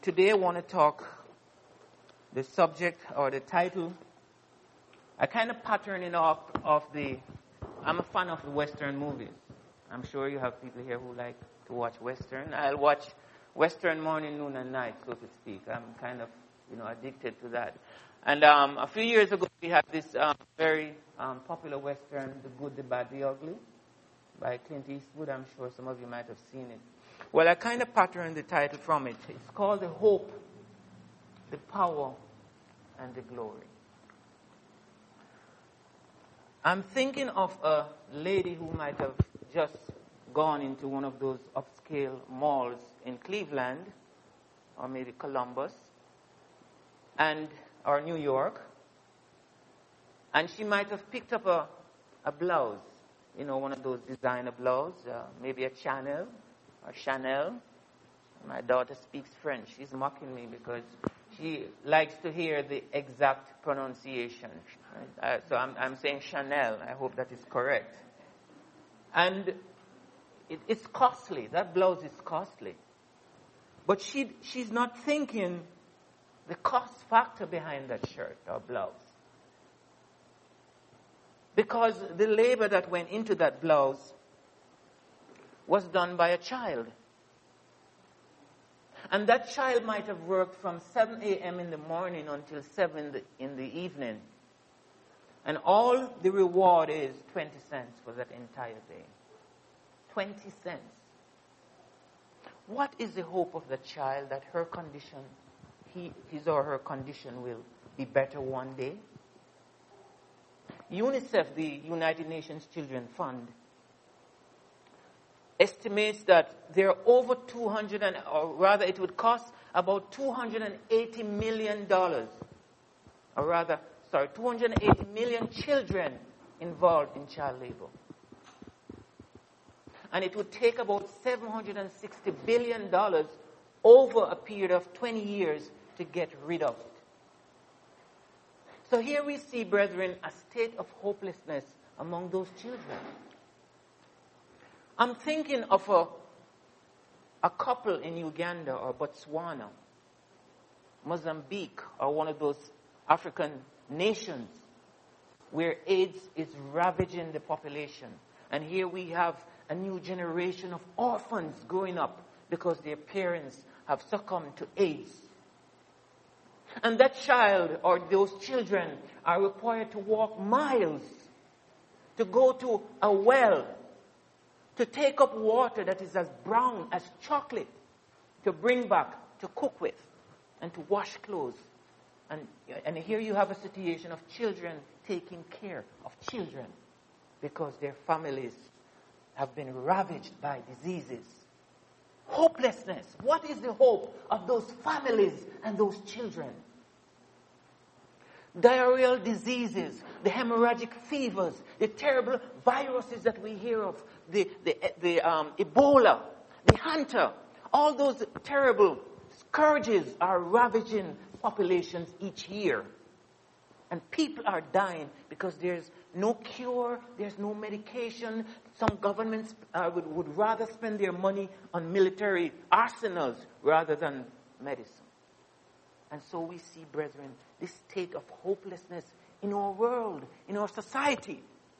Today I want to talk the subject or the title. I kind of pattern it off of I'm a fan of the Western movies. I'm sure you have people here who like to watch Western. I'll watch Western morning, noon, and night, so to speak. I'm kind of, addicted to that. And a few years ago, we had this very popular Western, The Good, the Bad, the Ugly, by Clint Eastwood. I'm sure some of you might have seen it. Well, I kind of patterned the title from it. It's called The Hope, the Power, and the Glory. I'm thinking of a lady who might have just gone into one of those upscale malls in Cleveland, or maybe Columbus, or New York, and she might have picked up a blouse, one of those designer blouses, maybe a Chanel or Chanel. My daughter speaks French. She's mocking me because she likes to hear the exact pronunciation. So I'm saying Chanel. I hope that is correct. And it's costly. That blouse is costly. But she's not thinking the cost factor behind that shirt or blouse. Because the labor that went into that blouse was done by a child. And that child might have worked from 7 a.m. in the morning until 7 in the evening. And all the reward is 20 cents for that entire day. 20 cents. What is the hope of the child that her condition, his or her condition will be better one day? UNICEF, the United Nations Children Fund, estimates that there are over 280 million 280 million children involved in child labor. And it would take about $760 billion over a period of 20 years to get rid of it. So here we see, brethren, a state of hopelessness among those children. I'm thinking of a couple in Uganda or Botswana, Mozambique, or one of those African nations where AIDS is ravaging the population. And here we have a new generation of orphans growing up because their parents have succumbed to AIDS. And that child or those children are required to walk miles to go to a well, to take up water that is as brown as chocolate, to bring back to cook with and to wash clothes. And here you have a situation of children taking care of children because their families have been ravaged by diseases. Hopelessness. What is the hope of those families and those children? Diarrheal diseases, the hemorrhagic fevers, the terrible viruses that we hear of, the Ebola, the Hanta, all those terrible scourges are ravaging populations each year. And people are dying because there's no cure, there's no medication. Some governments would rather spend their money on military arsenals rather than medicine. And so we see, brethren, this state of hopelessness in our world, in our society.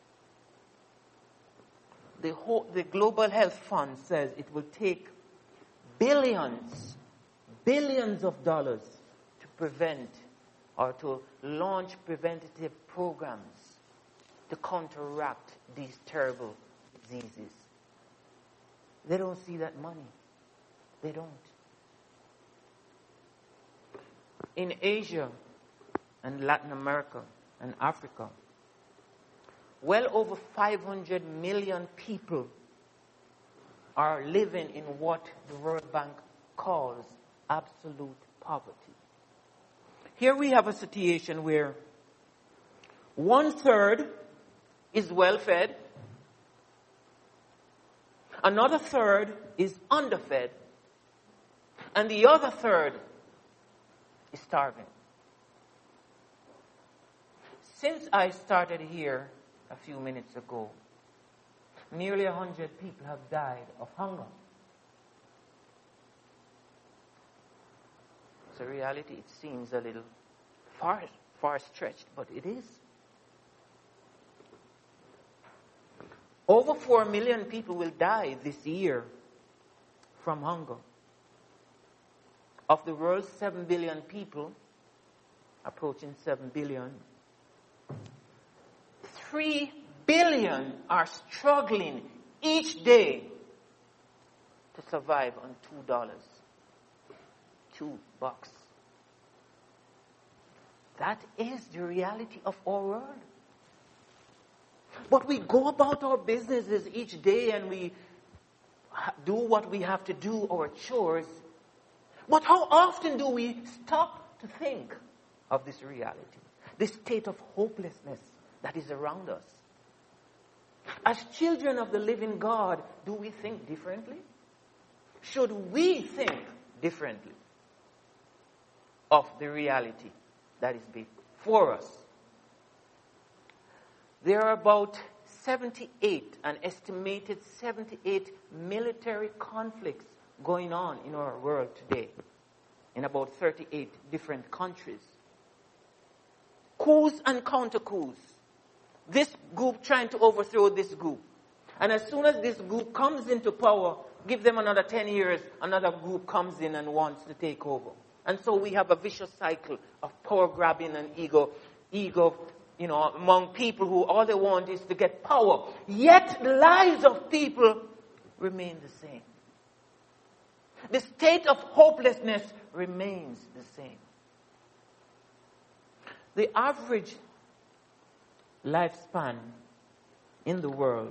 The Global Health Fund says it will take billions of dollars to prevent or to launch preventative programs to counteract these terrible diseases. They don't see that money. They don't. In Asia and Latin America and Africa, well over 500 million people are living in what the World Bank calls absolute poverty. Here we have a situation where 1/3 is well fed, another third is underfed, and the other third is starving. Since I started here a few minutes ago, nearly 100 people have died of hunger. It's a reality. It seems a little far stretched, but it is. Over 4 million people will die this year from hunger. Of the world's 7 billion people, approaching 7 billion, 3 billion are struggling each day to survive on $2. $2. That is the reality of our world. But we go about our businesses each day and we do what we have to do, our chores. But how often do we stop to think of this reality, this state of hopelessness that is around us? As children of the living God, do we think differently? Should we think differently of the reality that is before us? There are about an estimated 78 military conflicts going on in our world today, in about 38 different countries. Coups and counter-coups. This group trying to overthrow this group. And as soon as this group comes into power, give them another 10 years, another group comes in and wants to take over. And so we have a vicious cycle of power grabbing and ego, among people who all they want is to get power. Yet the lives of people remain the same. The state of hopelessness remains the same. The average lifespan in the world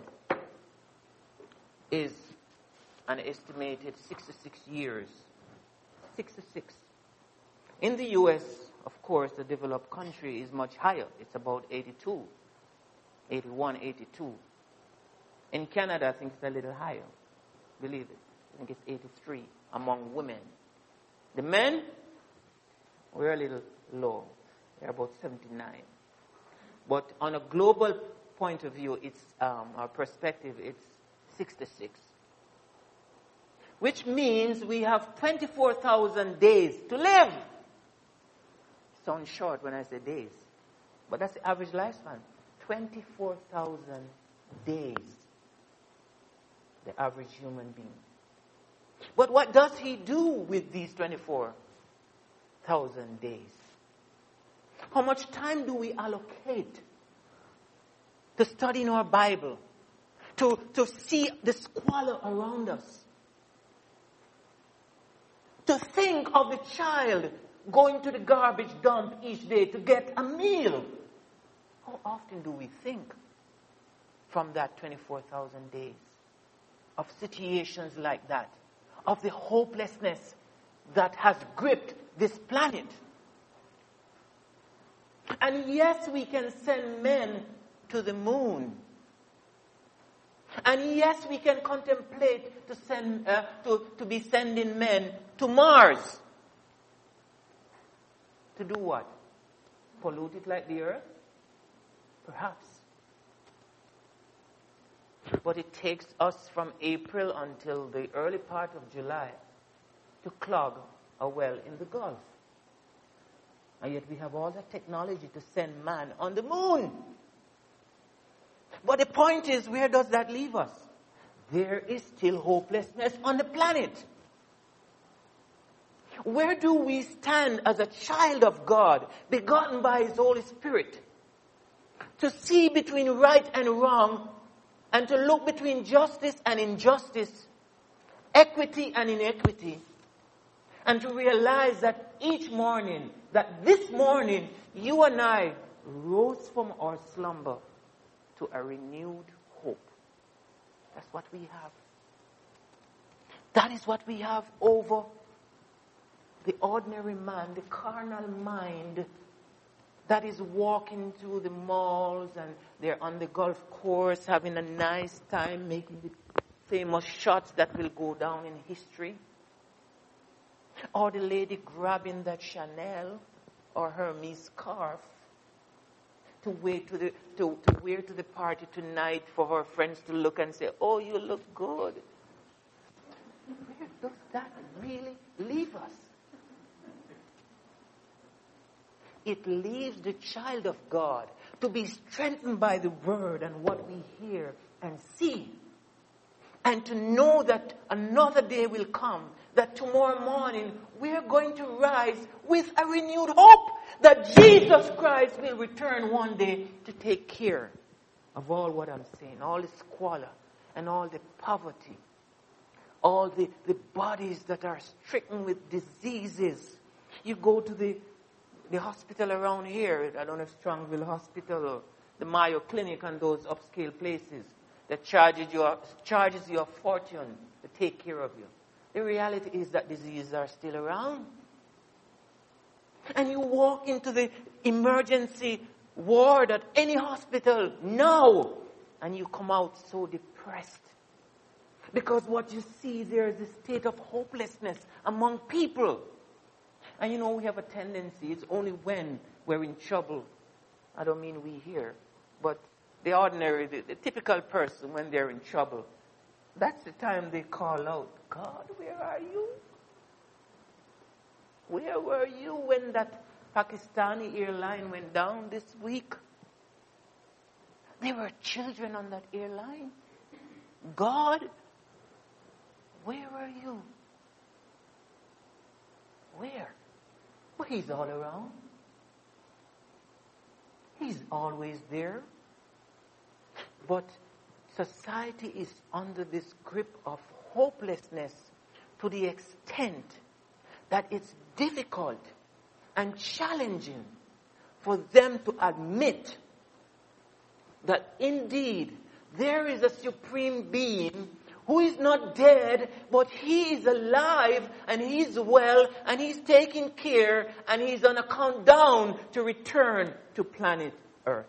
is an estimated 66 years. 66. In the U.S., of course, the developed country is much higher. It's about 82, 81, 82. In Canada, I think it's a little higher. Believe it. I think it's 83 among women. The men, we're a little low. They're about 79. But on a global point of view, it's our perspective, it's 66. Which means we have 24,000 days to live. Sounds short when I say days. But that's the average lifespan. 24,000 days. The average human being. But what does he do with these 24,000 days? How much time do we allocate to studying our Bible? To see the squalor around us? To think of the child going to the garbage dump each day to get a meal. How often do we think from that 24,000 days of situations like that, of the hopelessness that has gripped this planet? And yes, we can send men to the moon. And yes, we can contemplate to be sending men to Mars. To do what? Pollute it like the earth? Perhaps. But it takes us from April until the early part of July to clog a well in the Gulf. And yet we have all that technology to send man on the moon. But the point is, where does that leave us? There is still hopelessness on the planet. Where do we stand as a child of God, begotten by His Holy Spirit, to see between right and wrong, and to look between justice and injustice, equity and inequity, and to realize that each morning, that this morning, you and I rose from our slumber to a renewed hope. That's what we have. That is what we have over the ordinary man, the carnal mind that is walking through the malls and they're on the golf course having a nice time making the famous shots that will go down in history. Or the lady grabbing that Chanel or Hermes scarf to wear to the party tonight for her friends to look and say, "Oh, you look good." Where does that really leave us? it leaves the child of God to be strengthened by the word and what we hear and see. And to know that another day will come, that tomorrow morning we are going to rise with a renewed hope that Jesus Christ will return one day to take care of all what I'm saying, all the squalor and all the poverty, all the bodies that are stricken with diseases. You go to the hospital around here, I don't know if Strongville Hospital or the Mayo Clinic and those upscale places that charges you a fortune to take care of you. The reality is that diseases are still around. And you walk into the emergency ward at any hospital now, and you come out so depressed. Because what you see there is a state of hopelessness among people. And you know, we have a tendency, it's only when we're in trouble. I don't mean we here, but the ordinary, the typical person, when they're in trouble, that's the time they call out, God, where are you? Where were you when that Pakistani airline went down this week? There were children on that airline. God, where were you? Where? Well, he's all around. He's always there. But society is under this grip of hopelessness to the extent that it's difficult and challenging for them to admit that indeed there is a supreme being who is not dead, but he is alive and he's well and he's taking care and he's on a countdown to return to planet Earth.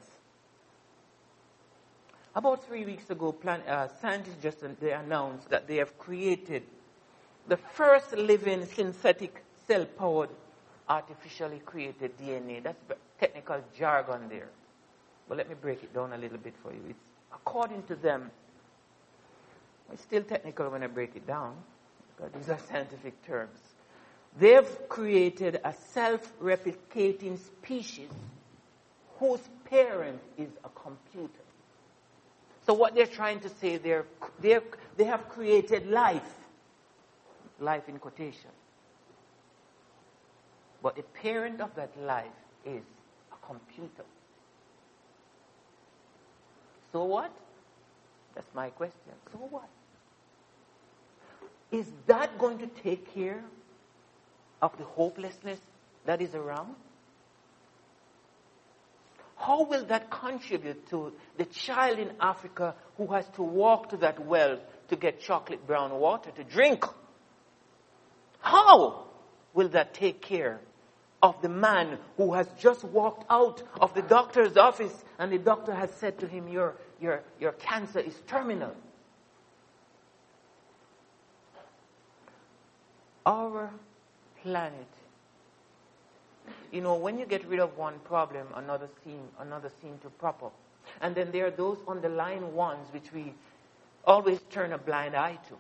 About 3 weeks ago, scientists they announced that they have created the first living synthetic cell-powered artificially created DNA. That's technical jargon there. But let me break it down a little bit for you. It's according to them, it's still technical when I break it down, because these are scientific terms. They've created a self-replicating species whose parent is a computer. So what they're trying to say, they have created life in quotation. But the parent of that life is a computer. So what? That's my question. So what? Is that going to take care of the hopelessness that is around? How will that contribute to the child in Africa who has to walk to that well to get chocolate brown water to drink? How will that take care of the man who has just walked out of the doctor's office and the doctor has said to him, your cancer is terminal? Our planet. You know, when you get rid of one problem, another seem to prop up. And then there are those underlying ones which we always turn a blind eye to.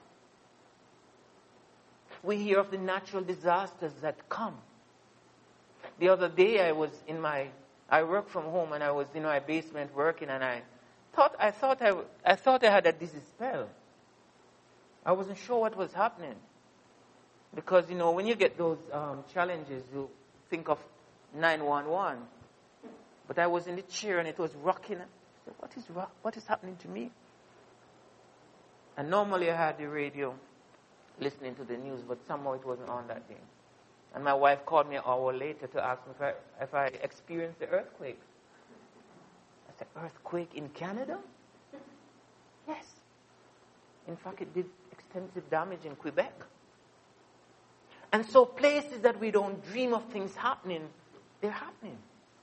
We hear of the natural disasters that come. The other day I work from home and I was in my basement working and I thought I had a dizzy spell. I wasn't sure what was happening. Because, you know, when you get those challenges, you think of 911. But I was in the chair and it was rocking. I said, what is happening to me? And normally I had the radio listening to the news, but somehow it wasn't on that day. And my wife called me an hour later to ask me if I experienced the earthquake. I said, earthquake in Canada? Yes. In fact, it did extensive damage in Quebec. And so places that we don't dream of things happening, they're happening.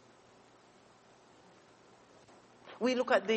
We look at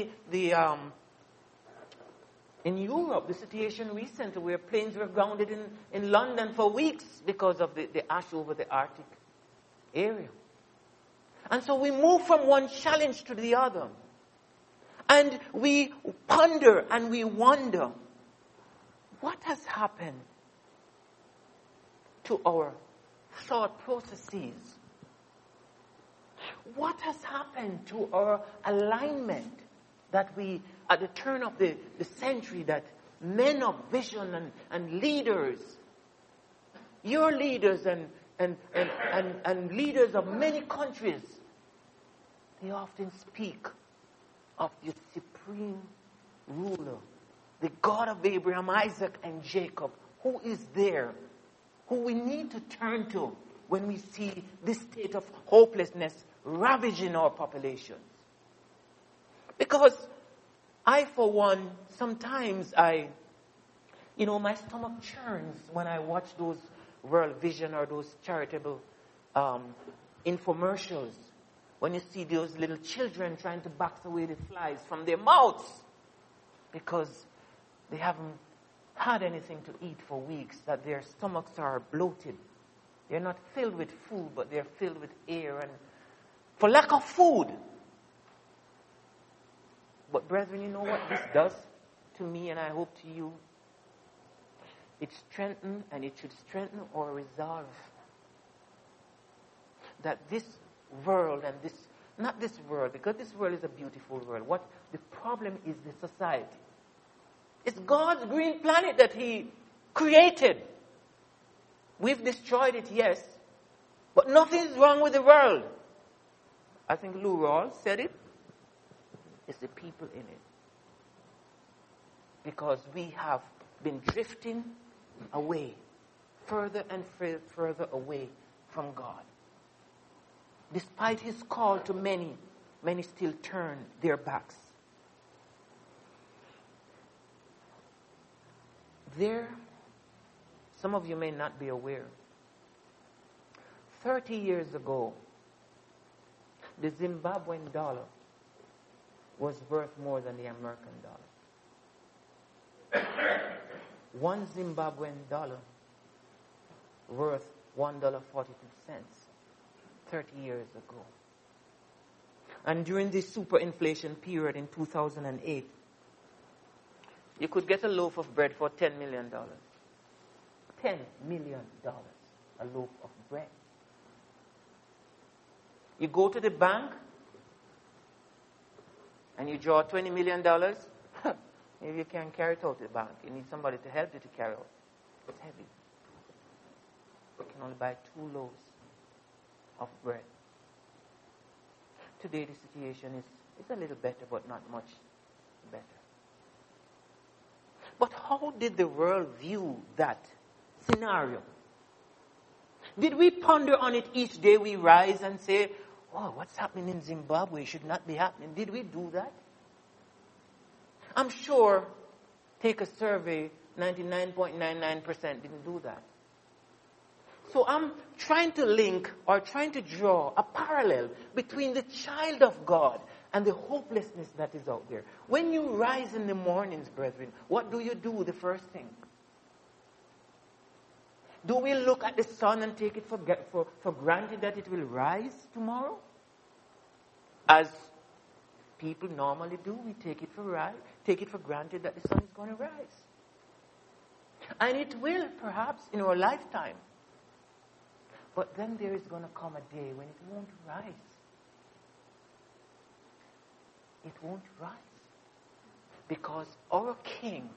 in Europe, the situation recently where planes were grounded in London for weeks because of the ash over the Arctic area. And so we move from one challenge to the other. And we ponder and we wonder, what has happened to our thought processes? What has happened to our alignment that we, at the turn of the century, that men of vision and leaders, your leaders and leaders of many countries, they often speak of the supreme ruler, the God of Abraham, Isaac, and Jacob, who is there, who we need to turn to when we see this state of hopelessness ravaging our populations. Because I, for one, sometimes my stomach churns when I watch those World Vision or those charitable infomercials. When you see those little children trying to box away the flies from their mouths because they haven't had anything to eat for weeks, that their stomachs are bloated. They're not filled with food, but they're filled with air and for lack of food. But brethren, you know what this does to me, and I hope to you? It strengthens, and it should strengthen our resolve that this world and this, not this world, because this world is a beautiful world. What the problem is the society. It's God's green planet that He created. We've destroyed it, yes, but nothing is wrong with the world. I think Lou Rawls said it. It's the people in it. Because we have been drifting away, further and further away from God. Despite His call to many, many still turn their backs. Some of you may not be aware. 30 years ago, the Zimbabwean dollar was worth more than the American dollar. One Zimbabwean dollar worth $1.42 30 years ago. And during this superinflation period in 2008, you could get a loaf of bread for $10 million. $10 million, a loaf of bread. You go to the bank and you draw $20 million. Maybe you can't carry it out to the bank. You need somebody to help you to carry it. It's heavy. You can only buy 2 loaves of bread. Today the situation is a little better, but not much better. But how did the world view that scenario? Did we ponder on it each day we rise and say, oh, what's happening in Zimbabwe should not be happening? Did we do that? I'm sure, take a survey, 99.99% didn't do that. So I'm trying to link or trying to draw a parallel between the child of God and the hopelessness that is out there. When you rise in the mornings, brethren, what do you do the first thing? Do we look at the sun and take it for granted that it will rise tomorrow? As people normally do, we take it for granted that the sun is going to rise. And it will, perhaps, in our lifetime. But then there is going to come a day when it won't rise. It won't rise. Because our King,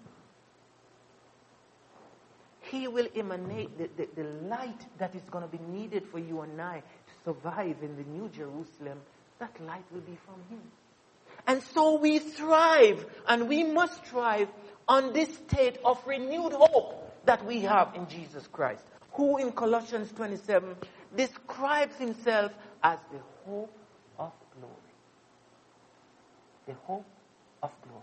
He will emanate the light that is going to be needed for you and I to survive in the New Jerusalem. That light will be from Him. And so we thrive, and we must thrive on this state of renewed hope that we have in Jesus Christ, who in Colossians 27 describes Himself as the hope of glory. The hope of glory.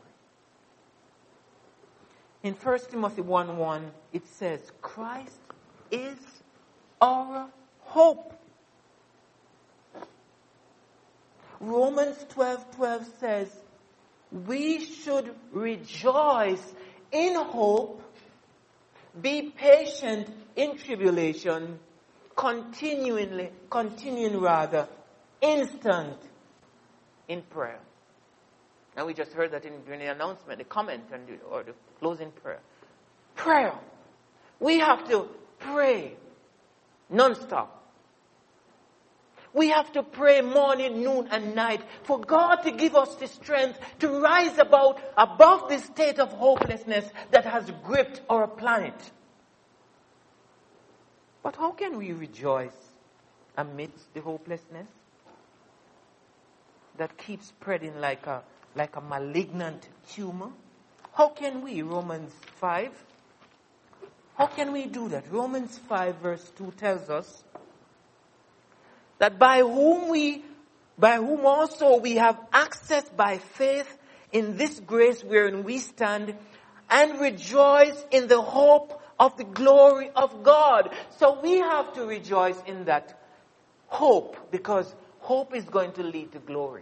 In 1 Timothy 1:1, it says, Christ is our hope. Romans 12:12 says, we should rejoice in hope, be patient in tribulation, continuing instant in prayer. And we just heard that during the announcement, the comment or the closing prayer. Prayer. We have to pray non-stop. We have to pray morning, noon, and night for God to give us the strength to rise above this state of hopelessness that has gripped our planet. But how can we rejoice amidst the hopelessness that keeps spreading like a malignant tumor? How can we? Romans 5. How can we do that? Romans 5 verse 2 tells us that by whom also we have access by faith in this grace wherein we stand and rejoice in the hope of the glory of God. So we have to rejoice in that hope, because hope is going to lead to glory.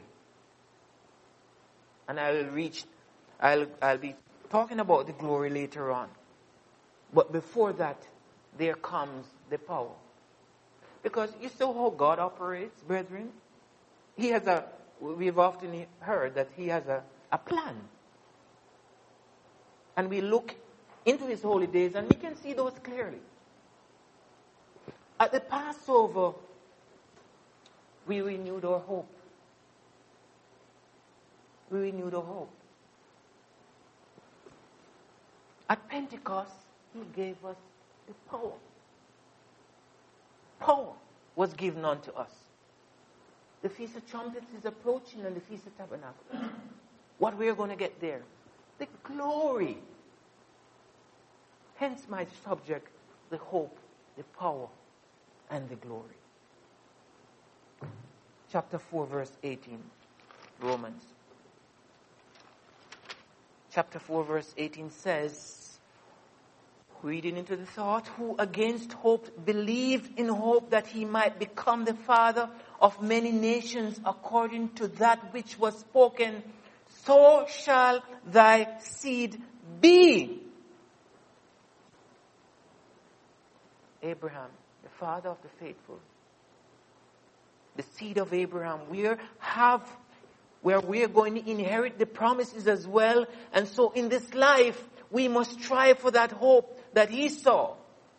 And I'll be talking about the glory later on. But before that, there comes the power. Because you saw how God operates, brethren. We've often heard that He has a plan. And we look into His holy days and we can see those clearly. At the Passover, we renewed our hope. We renewed our hope. At Pentecost, He gave us the power. Power was given unto us. The Feast of Trumpets is approaching, and the Feast of Tabernacles. What we're going to get there? The glory. Hence my subject, the hope, the power, and the glory. Chapter 4, verse 18, Romans. Chapter 4, verse 18 says, reading into the thought, who against hope believed in hope that he might become the father of many nations according to that which was spoken, so shall thy seed be. Abraham, the father of the faithful, the seed of Abraham, where we're going to inherit the promises as well. And so in this life, we must strive for that hope that he saw.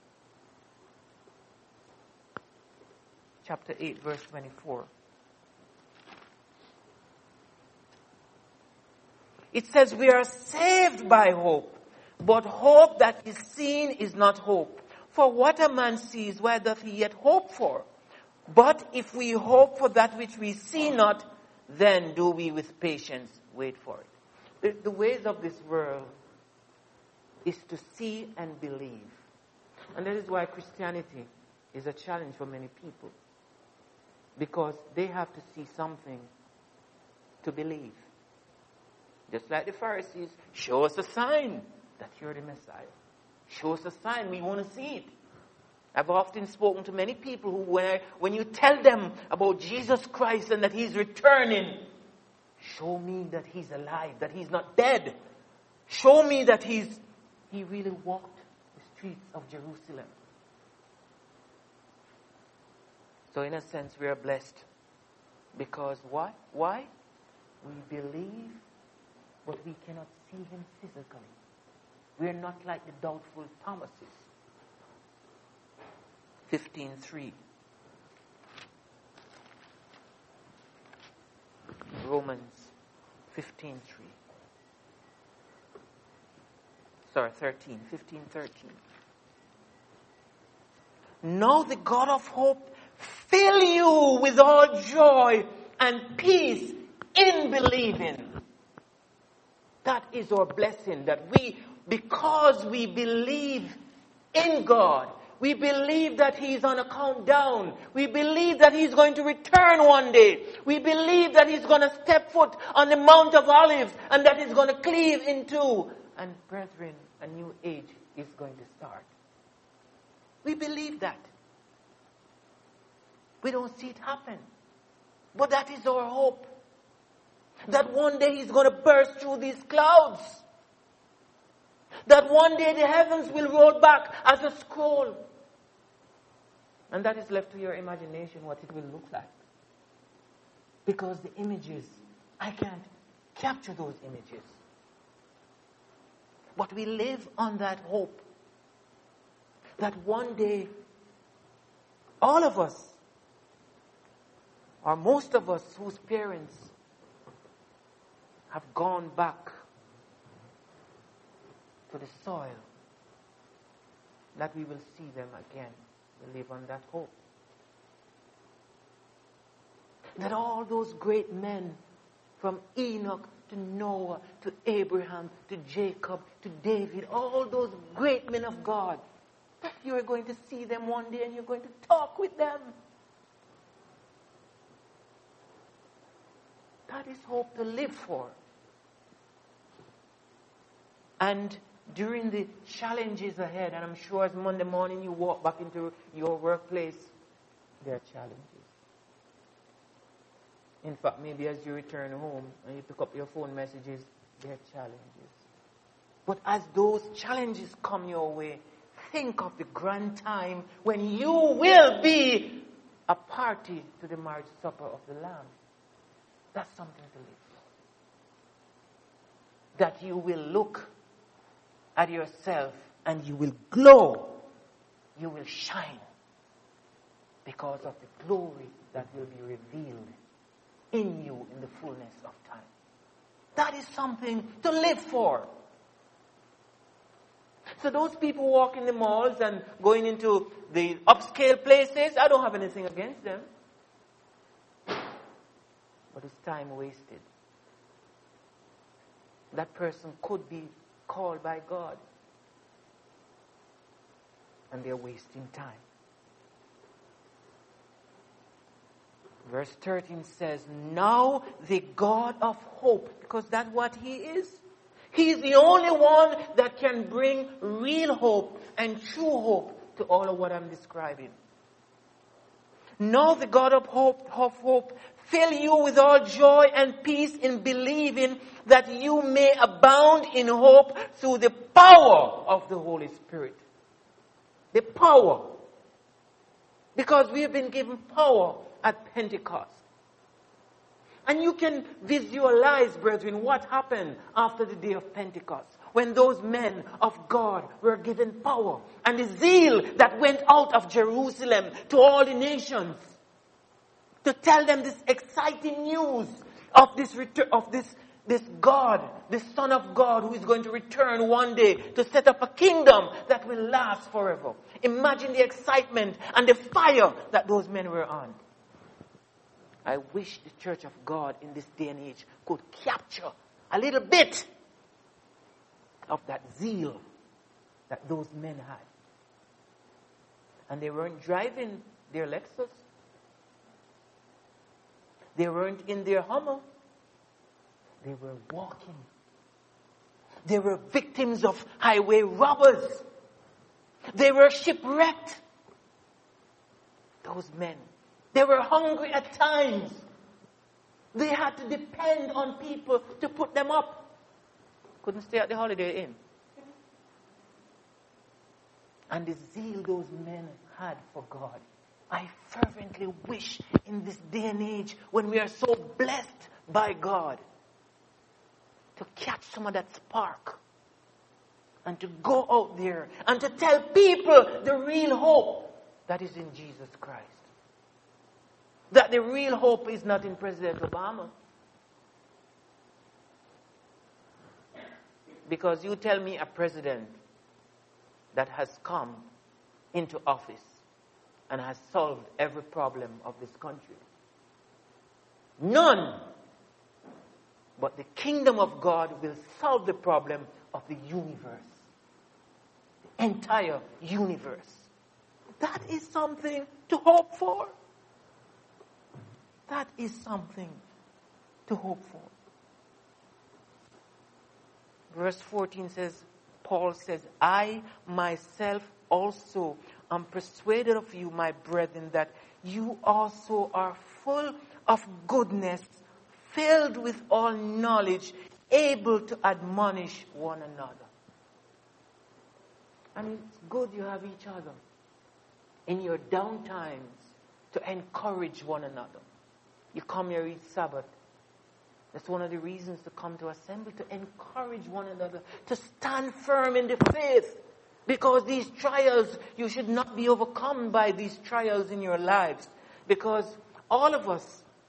Chapter 8, verse 24. It says, we are saved by hope, but hope that is seen is not hope. For what a man sees, why doth he yet hope for? But if we hope for that which we see not, then do we with patience wait for it. The ways of this world is to see and believe. And that is why Christianity is a challenge for many people. Because they have to see something to believe. Just like the Pharisees, show us a sign that you're the Messiah. Show us a sign, we want to see it. I've often spoken to many people who, when you tell them about Jesus Christ and that He's returning, show me that He's alive, that He's not dead. Show me that He really walked the streets of Jerusalem. So in a sense, we are blessed. Because why? Why? We believe, but we cannot see Him physically. We are not like the doubtful Thomases. 15:3. Romans 15:3. Sorry, 13. 15:13. Now the God of hope fill you with all joy and peace in believing. That is our blessing, that because we believe in God, we believe that He's on a countdown. We believe that He's going to return one day. We believe that He's going to step foot on the Mount of Olives and that He's going to cleave in two. And brethren, a new age is going to start. We believe that. We don't see it happen. But that is our hope. That one day He's going to burst through these clouds. That one day the heavens will roll back as a scroll. And that is left to your imagination what it will look like. Because the images, I can't capture those images. But we live on that hope. That one day, all of us or most of us whose parents have gone back to the soil, that we will see them again. We live on that hope. That all those great men, from Enoch to Noah to Abraham to Jacob to David, all those great men of God, that you're going to see them one day and you're going to talk with them. That is hope to live for. And during the challenges ahead, and I'm sure as Monday morning you walk back into your workplace, there are challenges. In fact, maybe as you return home and you pick up your phone messages, there are challenges. But as those challenges come your way, think of the grand time when you will be a party to the marriage supper of the Lamb. That's something to live for. That you will look at yourself and you will glow. You will shine because of the glory that will be revealed in you in the fullness of time. That is something to live for. So those people walking the malls and going into the upscale places, I don't have anything against them. But it's time wasted. That person could be called by God. And they're wasting time. Verse 13 says, now the God of hope, because that's what He is. He's the only one that can bring real hope and true hope to all of what I'm describing. Now the God of hope fill you with all joy and peace in believing, that you may abound in hope through the power of the Holy Spirit. The power. Because we have been given power at Pentecost. And you can visualize, brethren, what happened after the day of Pentecost, when those men of God were given power, and the zeal that went out of Jerusalem to all the nations to tell them this exciting news of this God, the Son of God, who is going to return one day to set up a kingdom that will last forever. Imagine the excitement and the fire that those men were on. I wish the Church of God in this day and age could capture a little bit of that zeal that those men had. And they weren't driving their Lexus. They weren't in their Hummer. They were walking. They were victims of highway robbers. They were shipwrecked. Those men. They were hungry at times. They had to depend on people to put them up. Couldn't stay at the Holiday Inn. And the zeal those men had for God. I fervently wish in this day and age, when we are so blessed by God, to catch some of that spark. And to go out there and to tell people the real hope that is in Jesus Christ. That the real hope is not in President Obama. Because you tell me a president that has come into office and has solved every problem of this country. None. But the kingdom of God will solve the problem of the universe. The entire universe. That is something to hope for. That is something to hope for. Verse 14 says, Paul says, I myself also am persuaded of you, my brethren, that you also are full of goodness, filled with all knowledge, able to admonish one another. And it's good you have each other in your down times to encourage one another. You come here each Sabbath. That's one of the reasons to come to assembly, to encourage one another, to stand firm in the faith. Because these trials, you should not be overcome by these trials in your lives. Because all of us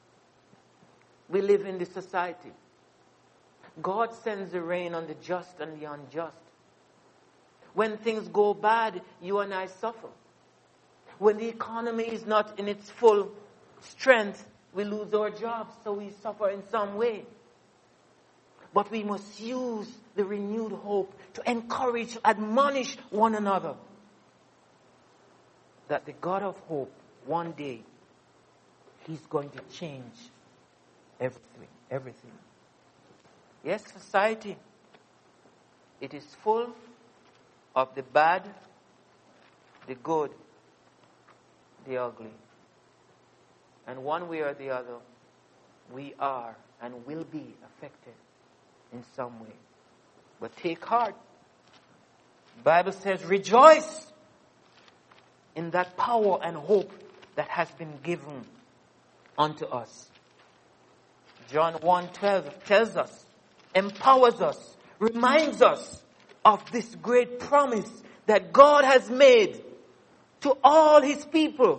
we live in this society. God sends the rain on the just and the unjust. When things go bad, you and I suffer. When the economy is not in its full strength, we lose our jobs, so we suffer in some way. But we must use the renewed hope to encourage, admonish one another that the God of hope, one day, He's going to change everything. Yes, society, it is full of the bad, the good, the ugly. And one way or the other, we are and will be affected in some way. But take heart. The Bible says, rejoice in that power and hope that has been given unto us. John 1:12 tells us, empowers us, reminds us of this great promise that God has made to all His people.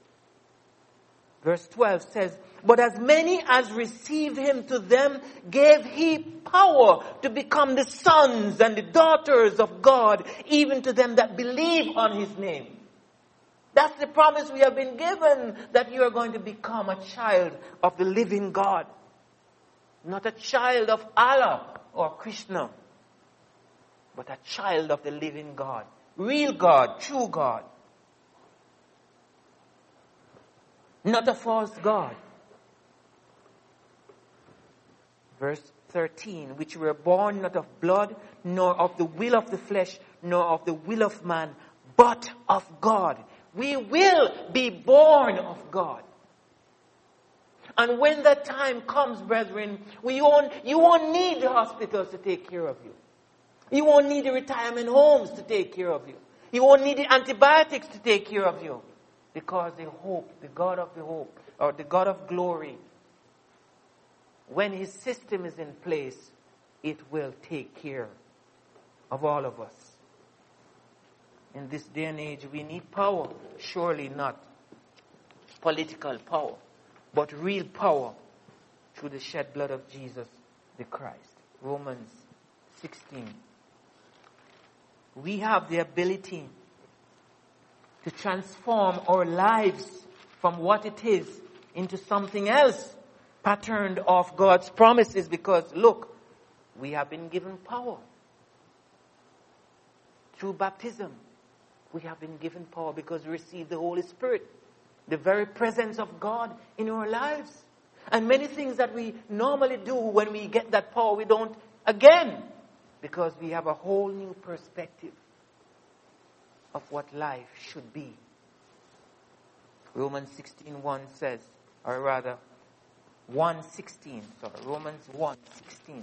Verse 12 says, but as many as received Him, to them gave He power to become the sons and the daughters of God, even to them that believe on His name. That's the promise we have been given, that you are going to become a child of the living God. Not a child of Allah or Krishna, but a child of the living God. Real God, true God. Not a false God. Verse 13, which were born not of blood, nor of the will of the flesh, nor of the will of man, but of God. We will be born of God. And when that time comes, brethren, you won't need the hospitals to take care of you. You won't need the retirement homes to take care of you. You won't need the antibiotics to take care of you. Because the hope, the God of the hope, or the God of glory, when His system is in place, it will take care of all of us. In this day and age, we need power. Surely not political power, but real power through the shed blood of Jesus the Christ. Romans 16. We have the ability to transform our lives from what it is into something else, patterned of God's promises, because look, we have been given power. Through baptism, we have been given power because we receive the Holy Spirit, the very presence of God in our lives. And many things that we normally do when we get that power, we don't again, because we have a whole new perspective of what life should be. Romans 16:1 says, or rather, 1:16, Romans 1:16.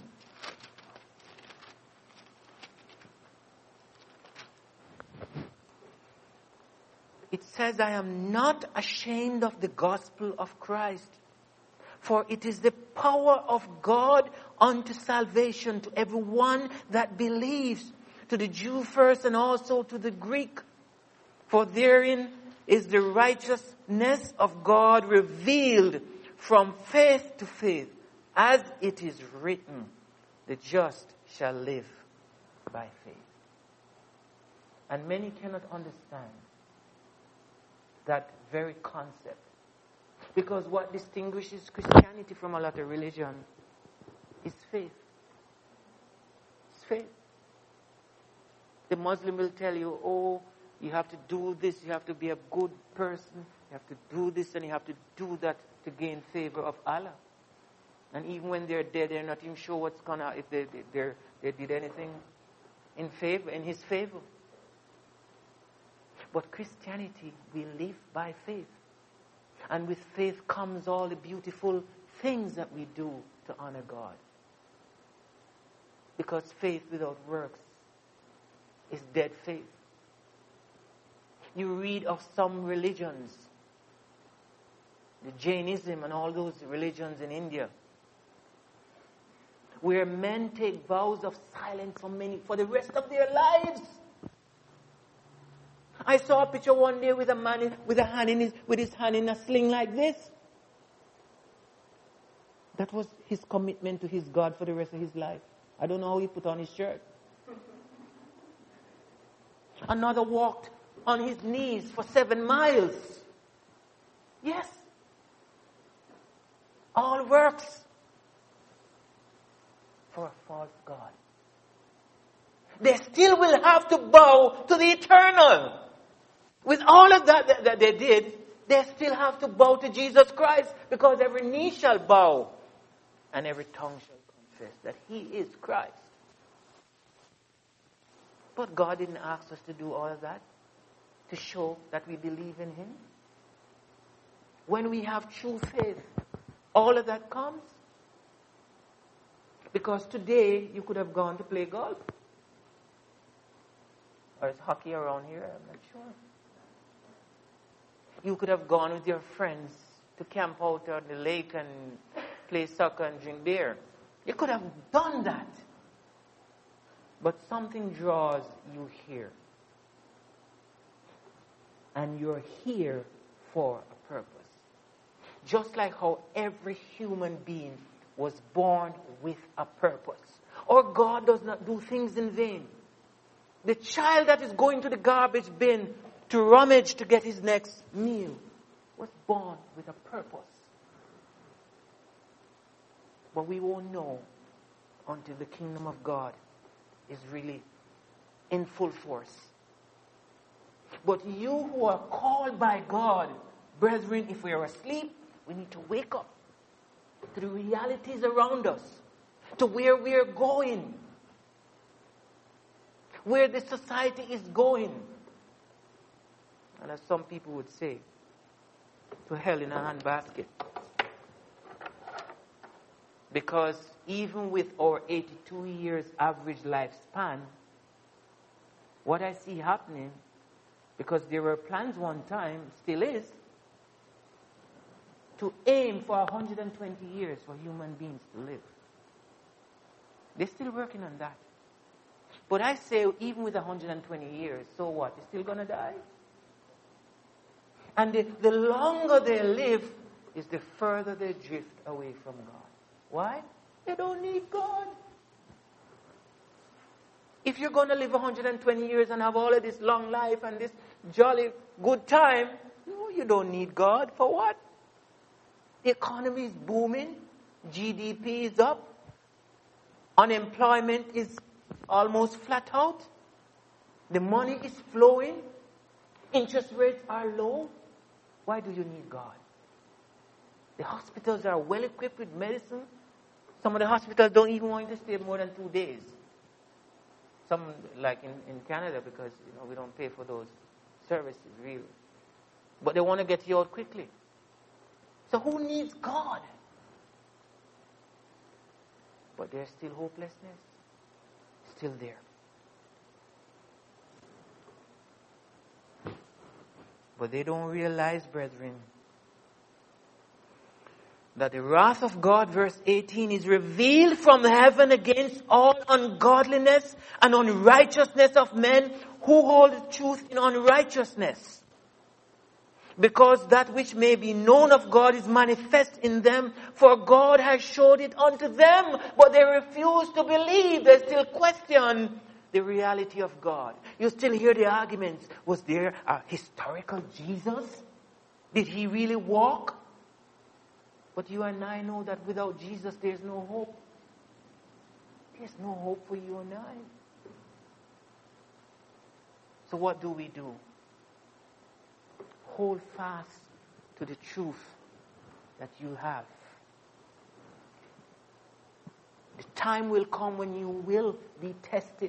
It says, I am not ashamed of the gospel of Christ, for it is the power of God unto salvation to everyone that believes, to the Jew first and also to the Greek. For therein is the righteousness of God revealed from faith to faith, as it is written, the just shall live by faith. And many cannot understand that very concept. Because what distinguishes Christianity from a lot of religion is faith. It's faith. The Muslim will tell you, oh, you have to do this, you have to be a good person, you have to do this and you have to do that to gain favor of Allah. And even when they're dead, they're not even sure what's gonna, if they did anything in favor, in His favor. But Christianity, we live by faith. And with faith comes all the beautiful things that we do to honor God. Because faith without works is dead faith. You read of some religions, the Jainism and all those religions in India, where men take vows of silence for the rest of their lives. I saw a picture one day with a man with his hand in a sling like this. That was his commitment to his God for the rest of his life. I don't know how he put on his shirt. Another walked on his knees for 7 miles. Yes. All works for a false God. They still will have to bow to the eternal. With all of that they did, they still have to bow to Jesus Christ, because every knee shall bow and every tongue shall confess that he is Christ. But God didn't ask us to do all of that to show that we believe in him. When we have true faith, all of that comes. Because today you could have gone to play golf. Or is hockey around here? I'm not sure. You could have gone with your friends to camp out on the lake and play soccer and drink beer. You could have done that. But something draws you here. And you're here for a purpose. Just like how every human being was born with a purpose. Or God does not do things in vain. The child that is going to the garbage bin to rummage to get his next meal was born with a purpose. But we won't know until the kingdom of God is really in full force. But you who are called by God, brethren, if we are asleep, we need to wake up to the realities around us, to where we are going, where the society is going. And as some people would say, to hell in a handbasket. Because even with our 82 years average lifespan, what I see happening, because there were plans one time, still is, to aim for 120 years for human beings to live. They're still working on that. But I say, even with 120 years, so what? They're still going to die? And the longer they live, is the further they drift away from God. Why? They don't need God. If you're going to live 120 years and have all of this long life and this jolly good time, no, you don't need God. For what? The economy is booming. GDP is up. Unemployment is almost flat out. The money is flowing. Interest rates are low. Why do you need God? The hospitals are well equipped with medicine. Some of the hospitals don't even want you to stay more than 2 days. Some, like in Canada, because we don't pay for those services, really. But they want to get you out quickly. So who needs God? But there's still hopelessness. Still there. But they don't realize, brethren, that the wrath of God, verse 18, is revealed from heaven against all ungodliness and unrighteousness of men who hold the truth in unrighteousness. Because that which may be known of God is manifest in them, for God has showed it unto them, but they refuse to believe. They still question the reality of God. You still hear the arguments. Was there a historical Jesus? Did he really walk? But you and I know that without Jesus, there's no hope. There's no hope for you and I. So what do? Hold fast to the truth that you have. The time will come when you will be tested.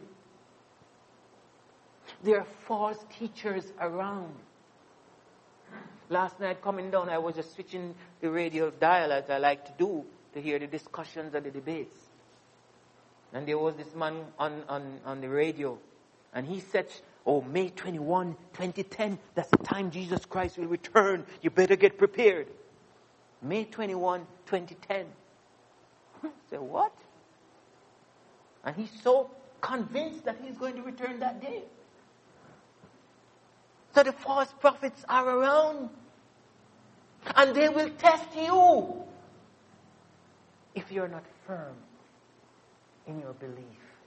There are false teachers around. Last night coming down, I was just switching the radio dial as I like to do to hear the discussions and the debates. And there was this man on the radio. And he said, May 21, 2010, that's the time Jesus Christ will return. You better get prepared. May 21, 2010. I said, what? And he's so convinced that he's going to return that day. So the false prophets are around. And they will test you. if you're not firm in your belief.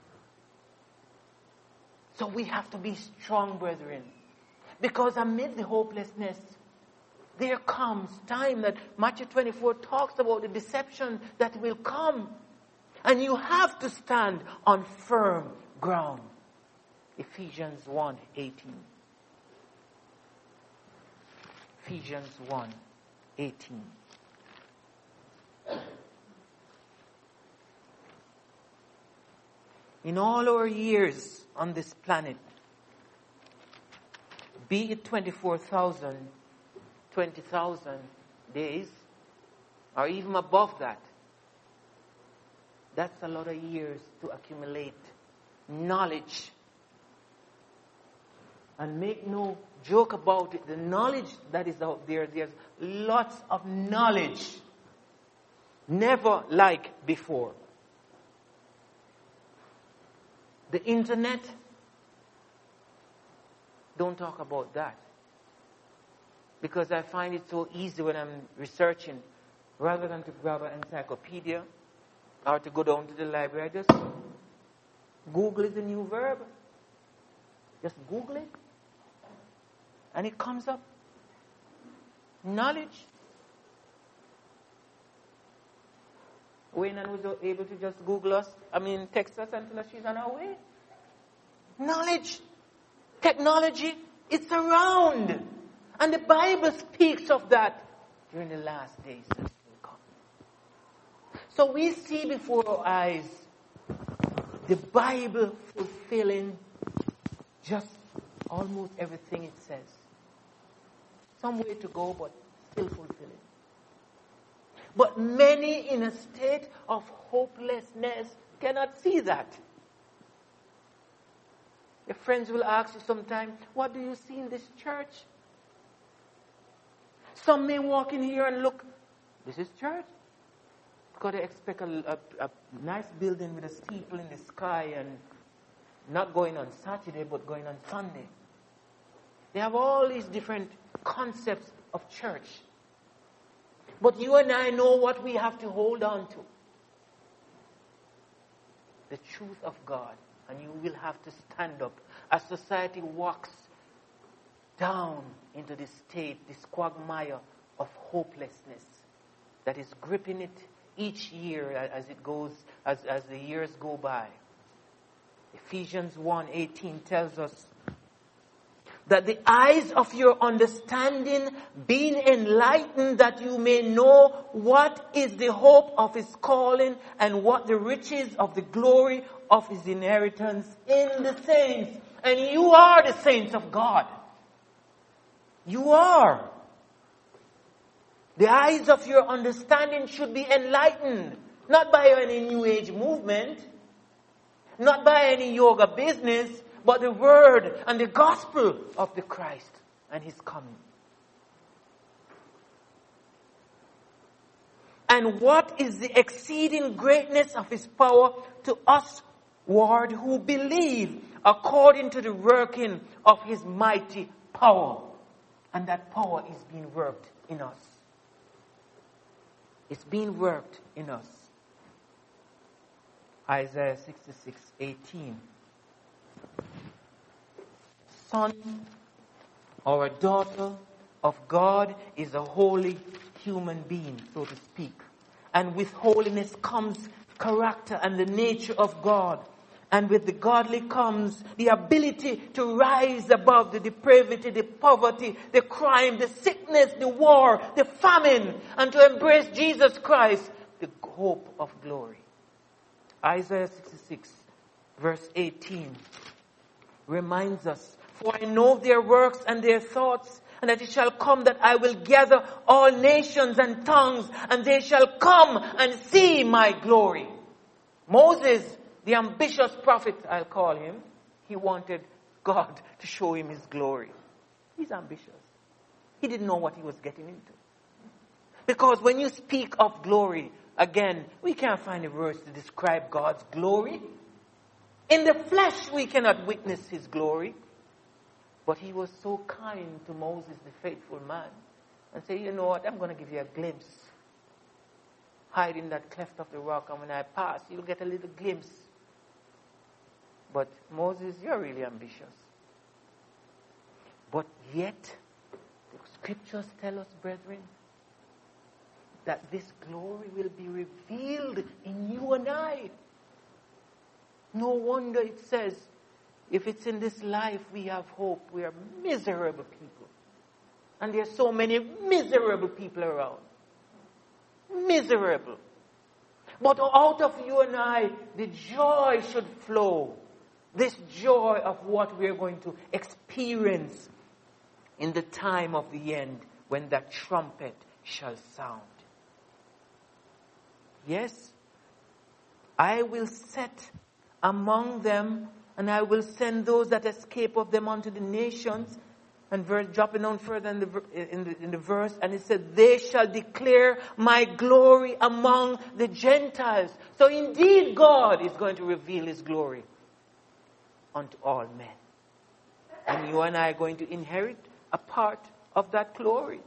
So we have to be strong, brethren. Because amid the hopelessness, there comes time that Matthew 24 talks about the deception that will come. And you have to stand on firm ground. Ephesians 1:18. Ephesians 1:18. In all our years on this planet, be it 24,000, 20,000 days, or even above that, that's a lot of years to accumulate knowledge. And make no joke about it, the knowledge that is out there, there's lots of knowledge. Never like before. The internet, don't talk about that. Because I find it so easy when I'm researching, rather than to grab an encyclopedia or to go down to the library, I just Google is the new verb. Just Google it. And it comes up. Knowledge. Wayne was able to just Google us, text us and tell us she's on her way. Knowledge. Technology. It's around. And the Bible speaks of that during the last days that will come. So we see before our eyes the Bible fulfilling just almost everything it says. Some way to go, but still fulfilling. But many in a state of hopelessness cannot see that. Your friends will ask you sometime, what do you see in this church? Some may walk in here and look, this is church. Because they expect a nice building with a steeple in the sky and not going on Saturday, but going on Sunday. They have all these different concepts of church. But you and I know what we have to hold on to. The truth of God. And you will have to stand up as society walks down into this state, this quagmire of hopelessness that is gripping it each year as it goes, as the years go by. Ephesians 1:18 tells us that the eyes of your understanding being enlightened, that you may know what is the hope of his calling and what the riches of the glory of his inheritance in the saints. And you are the saints of God. You are. The eyes of your understanding should be enlightened, not by any New Age movement, not by any yoga business, but the word and the gospel of the Christ and his coming. And what is the exceeding greatness of his power to us, ward, who believe according to the working of his mighty power. And that power is being worked in us. It's being worked in us. Isaiah 66:18. Son or a daughter of God is a holy human being, so to speak. And with holiness comes character and the nature of God. And with the godly comes the ability to rise above the depravity, the poverty, the crime, the sickness, the war, the famine, and to embrace Jesus Christ, the hope of glory. Isaiah 66, verse 18, reminds us, for I know their works and their thoughts, and that it shall come that I will gather all nations and tongues, and they shall come and see my glory. Moses, the ambitious prophet, I'll call him, he wanted God to show him his glory. He's ambitious. He didn't know what he was getting into. Because when you speak of glory, again, we can't find the words to describe God's glory. In the flesh, we cannot witness his glory. But he was so kind to Moses, the faithful man, and said, you know what, I'm going to give you a glimpse. hide in that cleft of the rock, and when I pass, you'll get a little glimpse. But Moses, you're really ambitious. But yet, the scriptures tell us, brethren, that this glory will be revealed in you and I. No wonder it says, if it's in this life we have hope, we are miserable people. And there are so many miserable people around. Miserable. But out of you and I, the joy should flow. This joy of what we are going to experience in the time of the end, when that trumpet shall sound. Yes, I will set among them, and I will send those that escape of them unto the nations. And dropping down further in the verse, and it said, they shall declare my glory among the Gentiles. So indeed God is going to reveal his glory unto all men. And you and I are going to inherit a part of that glory.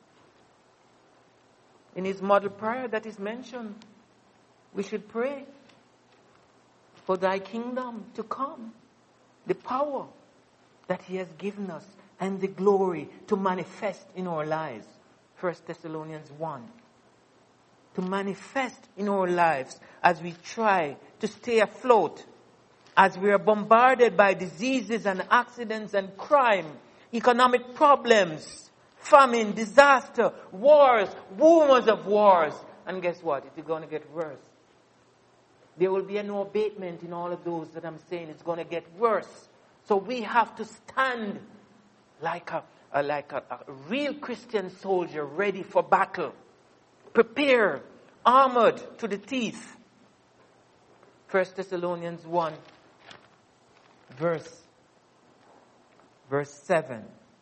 In his model prayer that is mentioned, we should pray for thy kingdom to come. The power that he has given us and the glory to manifest in our lives. 1 Thessalonians 1. To manifest in our lives as we try to stay afloat, as we are bombarded by diseases and accidents and crime, economic problems, famine, disaster, wars, rumors of wars. And guess what? It's going to get worse. There will be no abatement in all of those that I'm saying. It's going to get worse. So we have to stand like a real Christian soldier ready for battle. Prepare, armored to the teeth. 1 Thessalonians 1, verse 7.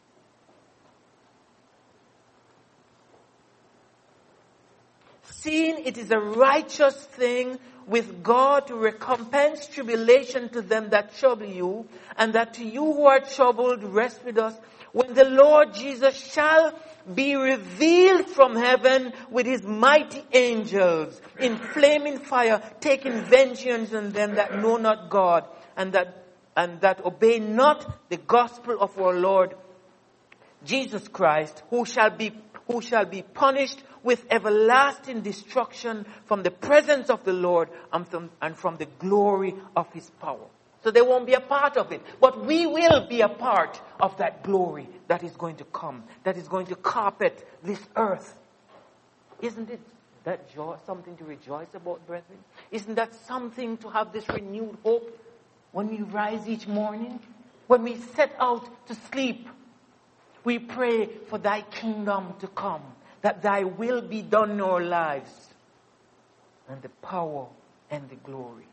Seeing it is a righteous thing with God to recompense tribulation to them that trouble you, and that to you who are troubled rest with us, when the Lord Jesus shall be revealed from heaven with his mighty angels in flaming fire, taking vengeance on them that know not God, and that obey not the gospel of our Lord Jesus Christ, who shall be punished with everlasting destruction from the presence of the Lord and from the glory of his power. So they won't be a part of it. But we will be a part of that glory that is going to come, that is going to carpet this earth. Isn't it that joy, something to rejoice about, brethren? Isn't that something to have this renewed hope when we rise each morning? When we set out to sleep, we pray for thy kingdom to come, that thy will be done in our lives, and the power and the glory.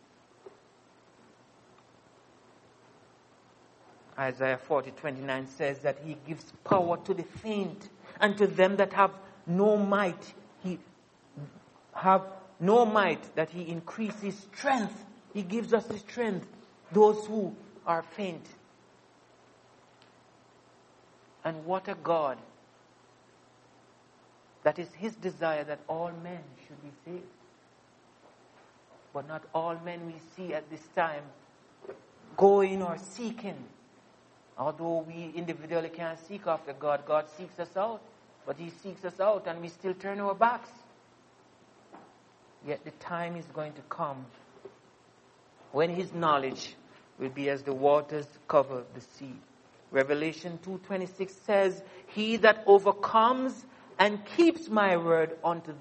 Isaiah 40:29 says that he gives power to the faint, and to them that have no might, that he increases strength. He gives us the strength, those who are faint. And what a God. That is his desire that all men should be saved. But not all men we see at this time going or seeking. Although we individually can't seek after God, God seeks us out. But he seeks us out and we still turn our backs. Yet the time is going to come when his knowledge will be as the waters cover the sea. Revelation 2:26 says, he that overcomes and keeps my word unto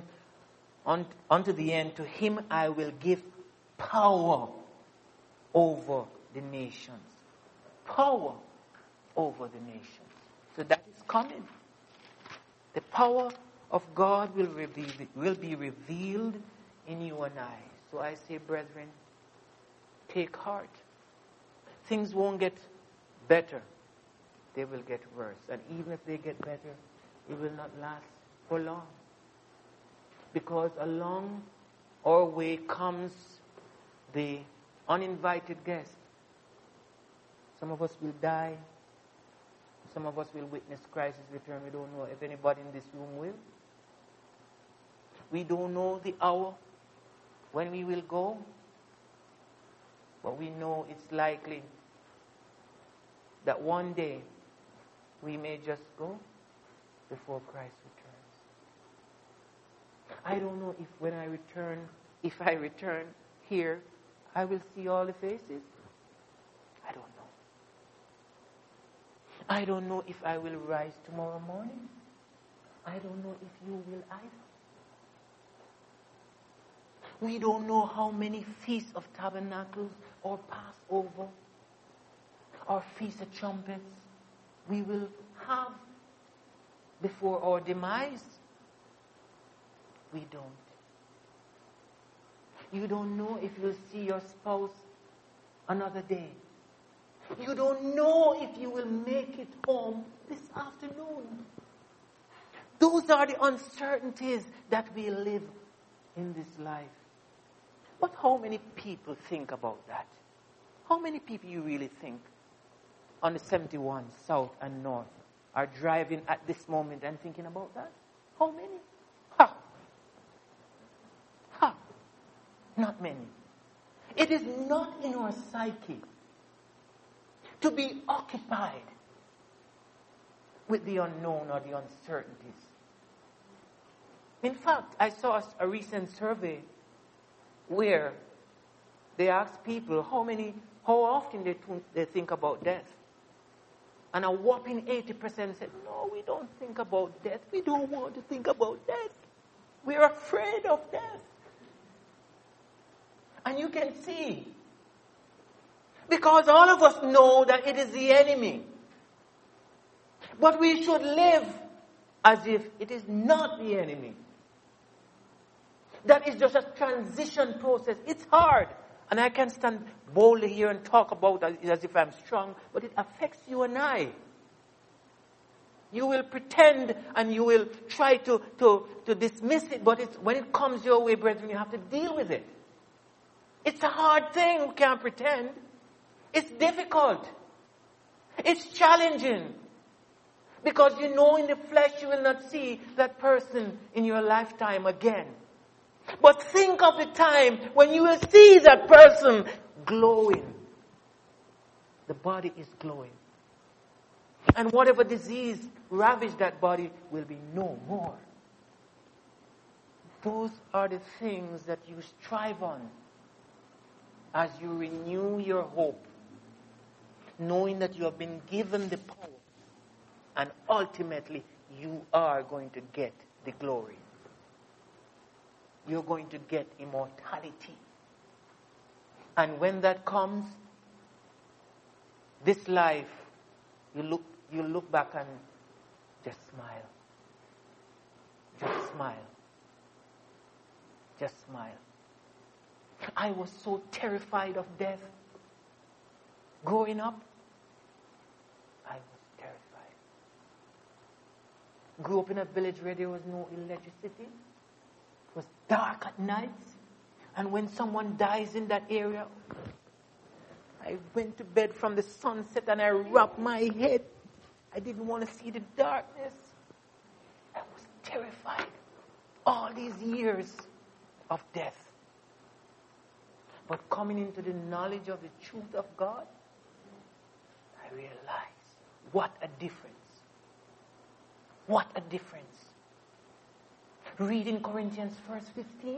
the end, to him I will give power over the nations. Power over the nations. So that is coming. The power of God will be revealed in you and I. So I say, brethren, take heart. Things won't get better. They will get worse. And even if they get better, it will not last for long. Because along our way comes the uninvited guest. Some of us will die. Some of us will witness Christ's return. We don't know if anybody in this room will. We don't know the hour when we will go, but we know it's likely that one day we may just go before Christ returns. I don't know if I return here, I will see all the faces. I don't know. I don't know if I will rise tomorrow morning. I don't know if you will either. We don't know how many Feasts of Tabernacles or Passover or Feast of Trumpets we will have before our demise. We don't. You don't know if you'll see your spouse another day. You don't know if you will make it home this afternoon. Those are the uncertainties that we live in this life. But how many people think about that? How many people you really think on the 71 south and north are driving at this moment and thinking about that? How many? Ha! Ha! Not many. It is not in our psyche to be occupied with the unknown or the uncertainties. In fact, I saw a recent survey where they asked people how often they think about death. And a whopping 80% said, no, we don't think about death. We don't want to think about death. We're afraid of death. And you can see, because all of us know that it is the enemy. But we should live as if it is not the enemy. That is just a transition process. It's hard. And I can stand boldly here and talk about it as if I'm strong, but it affects you and I. You will pretend and you will try to dismiss it, but when it comes your way, brethren, you have to deal with it. It's a hard thing. We can't pretend. It's difficult. It's challenging. Because you know in the flesh you will not see that person in your lifetime again. But think of the time when you will see that person glowing. The body is glowing. And whatever disease ravaged that body will be no more. Those are the things that you strive on as you renew your hope, knowing that you have been given the power and ultimately you are going to get the glory. You're going to get immortality. And when that comes, this life, you look back and just smile. Just smile. Just smile. I was so terrified of death. Growing up, I was terrified. Grew up in a village where there was no electricity. It was dark at nights. And when someone dies in that area, I went to bed from the sunset and I wrapped my head. I didn't want to see the darkness. I was terrified. All these years of death. But coming into the knowledge of the truth of God, I realized what a difference. What a difference. Reading Corinthians 15.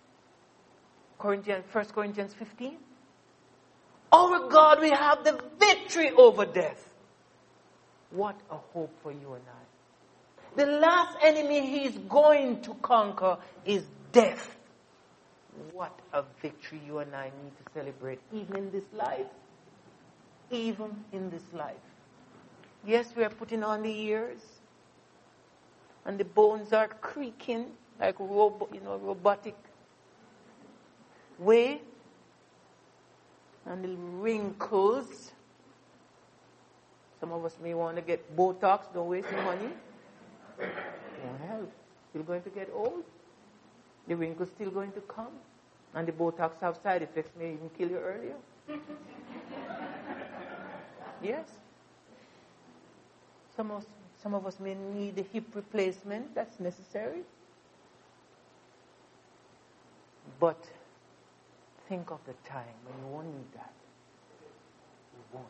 1 Corinthians 15. Our God, we have the victory over death. What a hope for you and I. The last enemy he's going to conquer is death. What a victory you and I need to celebrate, even in this life. Even in this life. Yes, we are putting on the years. And the bones are creaking like robotic way. And the wrinkles. Some of us may want to get Botox. Don't waste your money. Won't help. Still going to get old. The wrinkles still going to come. And the Botox have side effects, may even kill you earlier. Yes. Some of us may need a hip replacement. That's necessary. But think of the time when you won't need that. You won't.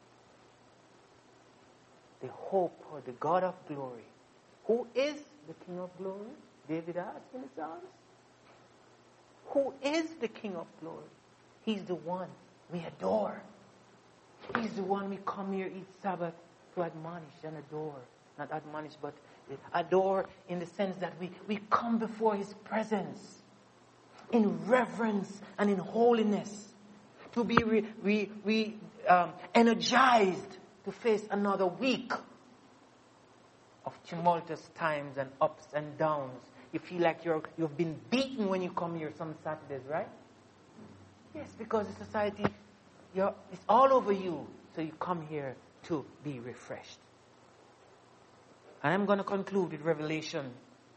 The hope or the God of glory. Who is the King of glory? David asked in the Psalms. Who is the King of glory? He's the one we adore. He's the one we come here each Sabbath to admonish and adore. Not admonish, but adore in the sense that we come before His presence in reverence and in holiness, to be energized to face another week of tumultuous times and ups and downs. You feel like you've been beaten when you come here some Saturdays, right? Yes, because the society, it's all over you. So you come here to be refreshed. And I'm going to conclude with Revelation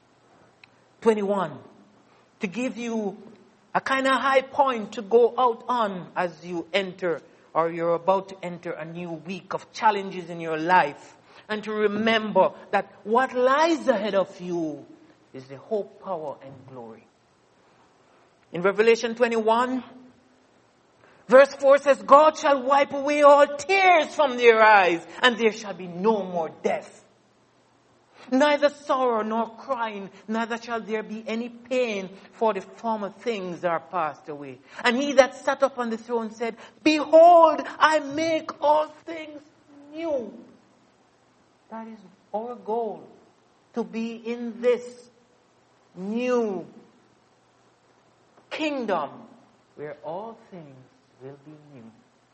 21 to give you a kind of high point to go out on as you enter, or you're about to enter a new week of challenges in your life. And to remember that what lies ahead of you is the hope, power, and glory. In Revelation 21, verse 4 says, God shall wipe away all tears from their eyes, and there shall be no more death. Neither sorrow nor crying, neither shall there be any pain, for the former things are passed away. And he that sat upon the throne said, Behold, I make all things new. That is our goal, to be in this new kingdom where all things will be new.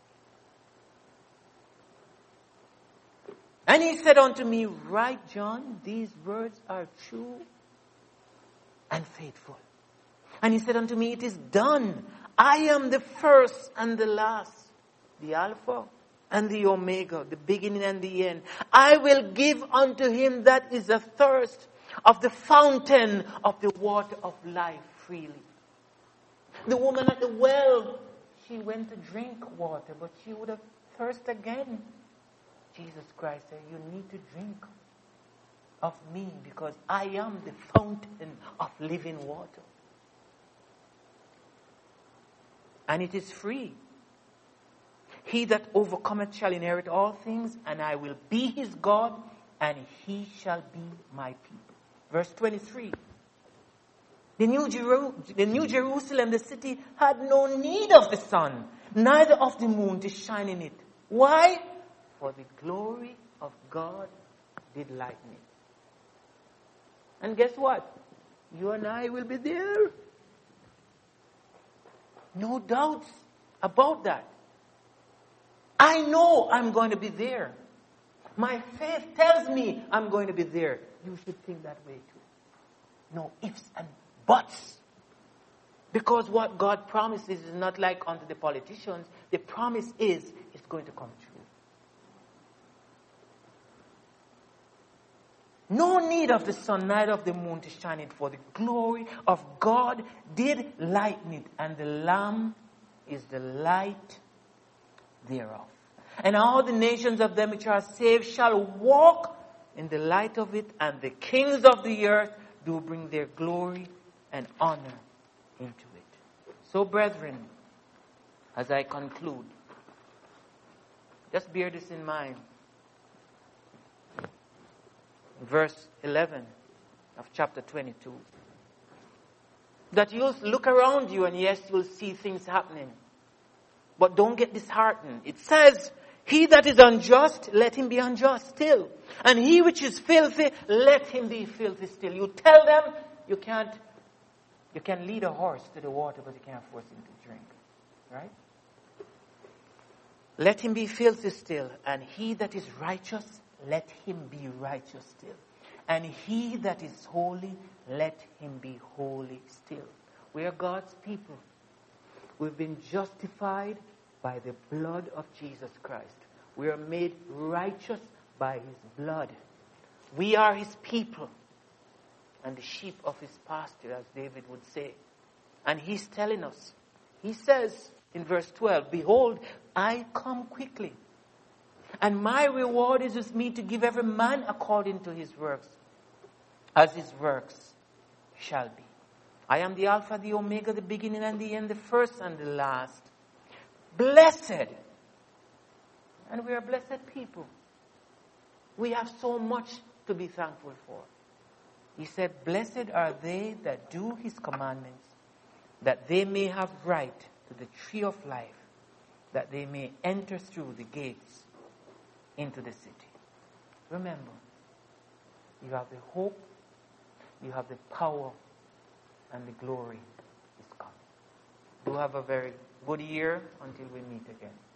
And he said unto me, Write, John, these words are true and faithful. And he said unto me, It is done. I am the first and the last, the Alpha and the Omega, the beginning and the end. I will give unto him that is athirst of the fountain of the water of life freely. The woman at the well, she went to drink water, but she would have thirsted again. Jesus Christ said, you need to drink of me because I am the fountain of living water. And it is free. He that overcometh shall inherit all things, and I will be his God, and he shall be my people. Verse 23. The New Jerusalem, the city, had no need of the sun, neither of the moon to shine in it. Why? For the glory of God did lighten it. And guess what? You and I will be there. No doubts about that. I know I'm going to be there. My faith tells me I'm going to be there. You should think that way too. No ifs and buts. Because what God promises is not like unto the politicians. The promise is it's going to come true. No need of the sun, neither of the moon to shine it, for the glory of God did lighten it, and the Lamb is the light thereof. And all the nations of them which are saved shall walk in the light of it, and the kings of the earth do bring their glory and honor into it. So, brethren, as I conclude, just bear this in mind. Verse 11 of chapter 22. That you'll look around you and yes, you'll see things happening. But don't get disheartened. It says, he that is unjust, let him be unjust still. And he which is filthy, let him be filthy still. You tell them you can lead a horse to the water, but you can't force him to drink. Right? Let him be filthy still. And he that is righteous, let him be righteous still. And he that is holy, let him be holy still. We are God's people. We've been justified by the blood of Jesus Christ. We are made righteous by his blood. We are his people and the sheep of his pasture, as David would say. And he's telling us, he says in verse 12, Behold, I come quickly. And my reward is with me to give every man according to his works, as his works shall be. I am the Alpha, the Omega, the beginning and the end, the first and the last. Blessed. And we are blessed people. We have so much to be thankful for. He said, blessed are they that do his commandments, that they may have right to the tree of life, that they may enter through the gates into the city. Remember, you have the hope, you have the power, and the glory is coming. Do have a very good year until we meet again.